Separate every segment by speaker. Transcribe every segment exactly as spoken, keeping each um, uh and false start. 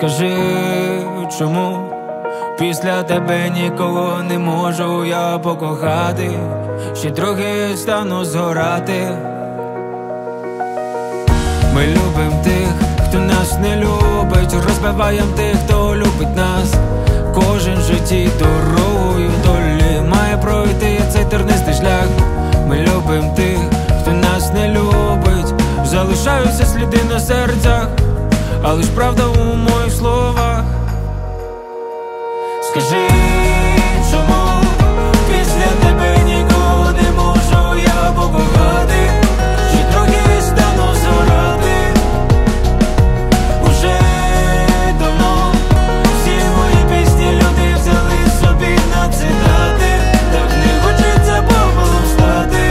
Speaker 1: Скажи, чому після тебе нікого не можу я покохати, ще трохи стану згорати. Ми любим тих, хто нас не любить, розбиваєм тих, хто любить нас. Кожен в житті дорогою долі має пройти цей тернистий шлях. Ми любим тих, хто нас не любить, залишаються сліди на серцях, але ж правда у моїх словах. Скажи, чому після тебе нікого не можу я покохати, чи трохи стану згорати. Уже давно всі мої пісні люди взяли собі на цитати, так не хочеться попелом стати.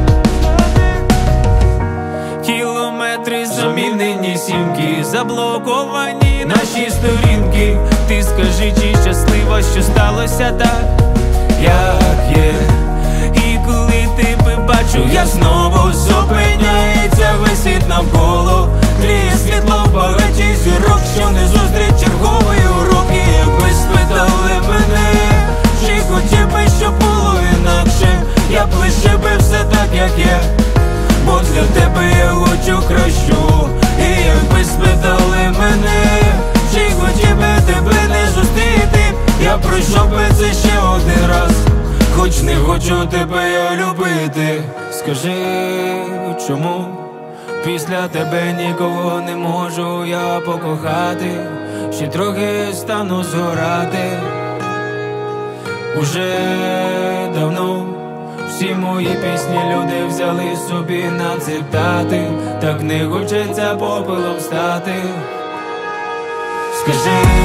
Speaker 1: Кілометри замінені сімки, заблоковані наші сторінки. Ти скажи, чи щаслива, що сталося так, як є. І коли тебе бачу, я знову зупиняється весь світ навколо. Тліє світло в багаті зірок, що не зустріч чергової уроки. Якби спитали мене, чи хотів би, щоб було інакше, я б лише би все так, як є, бо для тебе я хочу кращу. І якби спитали мене, чи хотів би тебе не зустріти, я пройшов би це ще один раз, хоч не хочу тебе я любити. Скажи, чому після тебе нікого не можу я покохати, ще трохи стану згорати. Уже давно всі мої пісні люди взяли собі на цитати, так не хочеться попелом стати. Скажи,